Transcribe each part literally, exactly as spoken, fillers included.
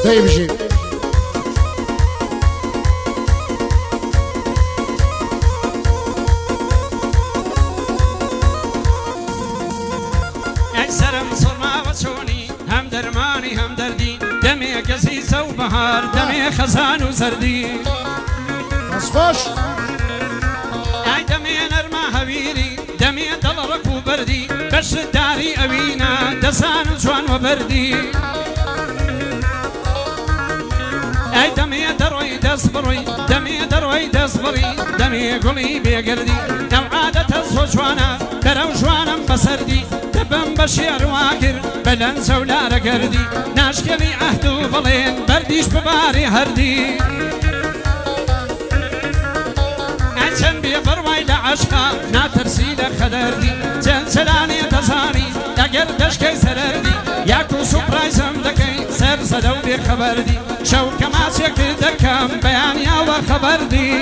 دەیبژی هم دردی دمی کسی سو بهار دمی خزان و سردی بس خوش ای دمی نرما هویری دمی دل رکو بردی بش داری اوینا دسان و جوان و بردی ای دمی دروی دست بروی دمی دروی دست بری دمی گلی بیگردی نو عادت زو جوانا برو جوانم بسردی دبم بشیر واکر بلن سولار کردی ناشکلی عهد و بلین بردیش بباری هردی چند بی بروی لعشقا ناترسی لخدردی چند سلانی تزانی اگر دشکی سرردی یاکو سپرایزم دکی سر صدو بی خبردی شو کماس یک دکم بیانیا و خبردی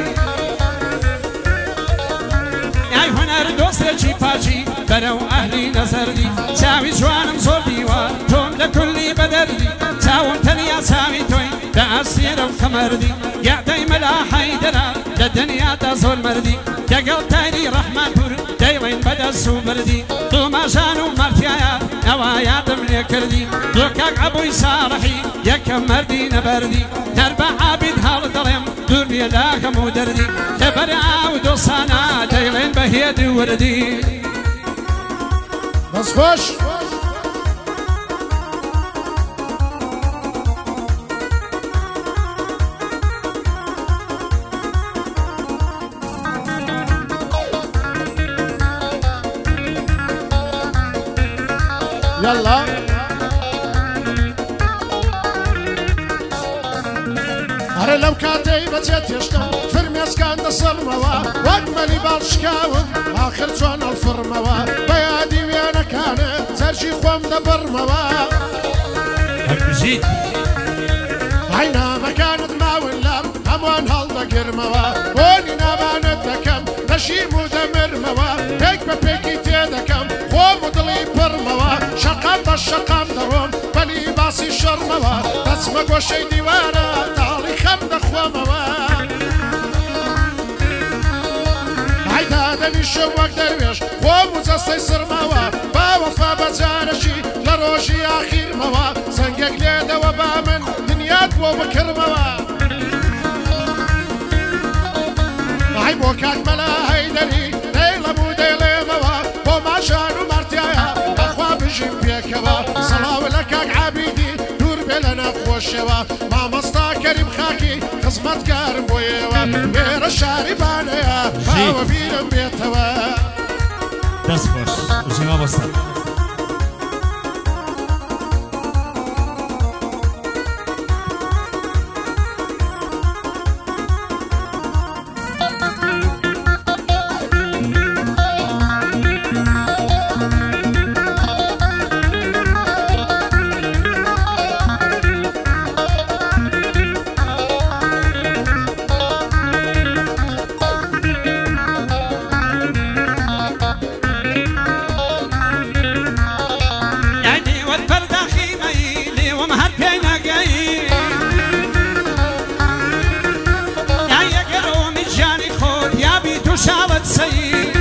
ای هنر دوست چی پاچی برو اهلی نظردی چاوی جوانم زور دیوار توم لکلی بدردی چاوم تنیا چاوی توی بأسير وخمردي يا دايما لا حيدرا للدنيا تزول مردي دقل تاني رحمن بور دايوين بدا السوبردي دو ما شانو مرتيايا نوايا دمني كردي دوكاك عبوي صارحي يكم مردي نبردي نربع عابد هالدرم دورني لا خمو دردي تبرع ودوصانا دايلين بهيد وردي بس خوش يلا أرى لو كاتي بجت يشتم فرميس كان دصرموا واجملي بالشكاوم آخر جوان الفرموا بيادي ويانا كان سرشي خوام دبرموا أكبزيد عينا ما كانت ما ولام أموان هالدا قرموا وني نابانت دكم نشيمو دمرموا هيك ببيكي تيدكم خوام ودلي برموا شقام الشقام دروم بلي باسي شرموا تسمق وشي ديوانا تالي خم دخواموا عيدا دني شوك درويش خوام وزستي سرموا باوفا بزارشي لروشي آخير موا زنقك ليدا وبامن دنيات وبكرموا عيبوك أكملا هيدري ليلة موديلي موا وما شانو مرتيايا أخوا بجيب بيكوا صلاة لك عبيدي دور بلنا خوشوا ما مستا كريم خاكي خزمت كارم بويوا مير الشاربانيا باوا بيرم بيتوا دست خوش وشما بستا شالت سيد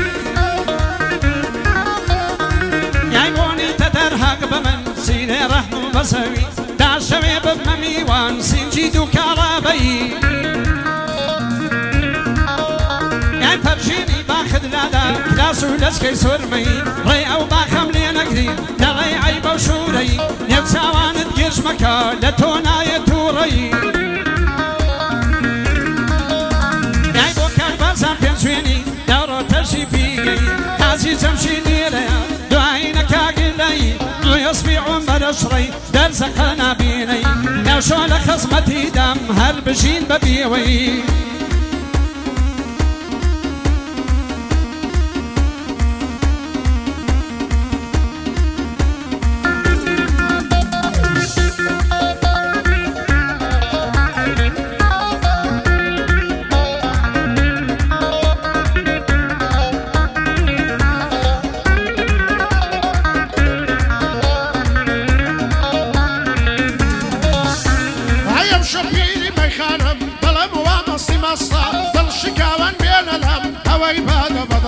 يعيبوني تترهق بمن سيني رحم بسوي داشوي بممي وان سنجيدو كارابي يعني فرجيني باخد لادا كلاسو لسكي سرمي ري او باخم لي نقري دغي عيب وشوري نفساوان تقرش مكا لتونا يتوري زويني دارو ترشي فيكي حاسي تمشي ليليا دعينك عقلي دو يصبيعون برشري درزقنا بيني يا شول خصمتي دم هل بشين ببيوي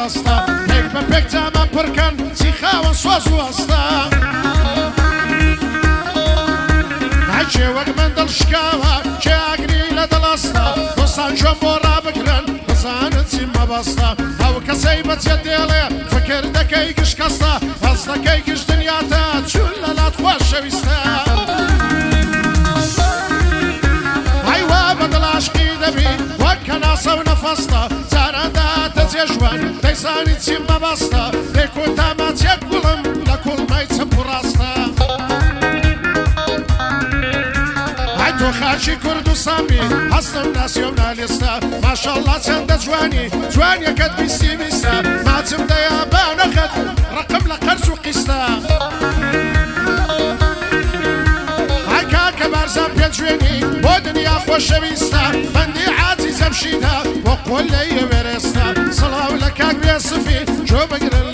بەدەستە پێک بە پێک جامە پڕکەن چی خاوەن سۆز و ئەستە هەچێ وەک مندڵ شکاوە کێ ئاگری لە دڵەستە دۆستان چۆن بۆ ڕابگرن بزانن چی مەبەستە ئەو کەسەی بەچێ دێڵێ فکر دەکەی گشت کەستە هەست دەکەی گشت دنیاتە چون لە لات خۆش شەویستە هەیوا بەدڵ عاشقی دەبی وەک کەناسە و نەفەستە جاراندا دەجێ ژوان دەیزانی چی مەبەستە لێک و تاماچێک گوڵم لە کوڵمای چەپ و ڕاستە تۆ خاچی کورد و سامی هەستم ناسیۆنالیستە ماشەڵڵا چەندە جوانی جوانیەکەت بیستی بیستە ماچم دەیابانەکەت ڕقم لە قەرز و قیستە ئای کاکە بارزان پێجوێنی بۆ دنیا خۆشەویستە بەندی عاجی جەمشیدە بۆ قۆل لە یەوێرێستە سڵاو لە کاک بێسفی جۆ بەگرن